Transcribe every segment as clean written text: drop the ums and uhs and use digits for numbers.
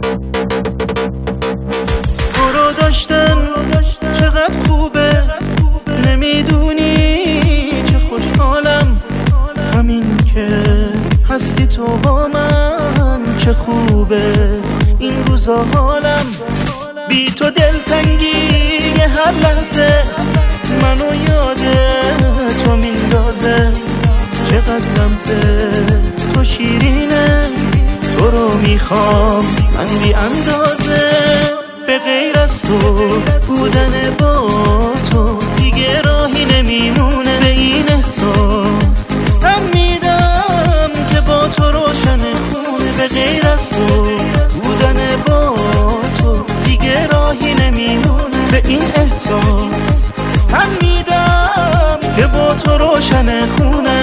تو رو داشتن چقدر خوبه، نمیدونی چه خوشحالم. همین که هستی تو با من چه خوبه، این روزا حالم. بی تو دلتنگی هر لحظه منو یاده تو میندازه. چقدر لمسه تو شیرینه، تو رو میخوام من بی اندازه. به غیر از تو بودن با تو دیگه راهی نمیمونه. به این احساس تن میدم که با تو روشن خونه. به غیر از تو بودن با تو دیگه راهی نمیمونه. به این احساس تن میدم که با تو روشن خونه.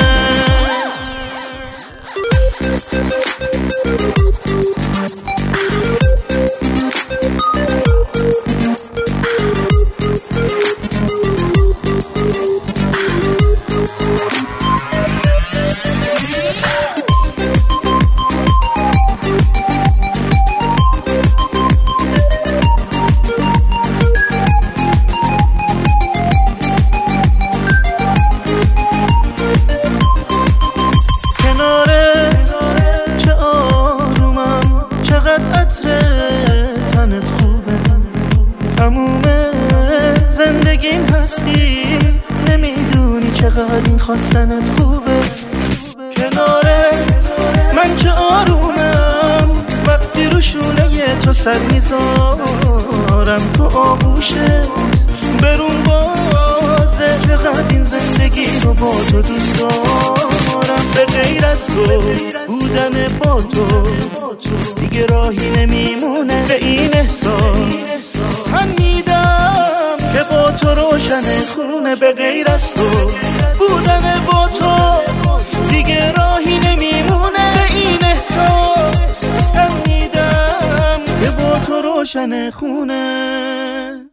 تموم زندگیم هستی، نمیدونی چقدر این خواستنت خوبه. کناره من چه آرومم وقتی رو شونه تو سر میذارم. تو آغوشت برون بازه، چقدر این زندگی رو با تو دوست دارم. به غیر از تو بودن با تو دیگه راهی نمیمونه. به این احساس من میدم که با تو روشن خونه. به غیر از تو بودن با تو دیگه راهی نمیمونه. به این احساس من میدم که با تو روشن خونه.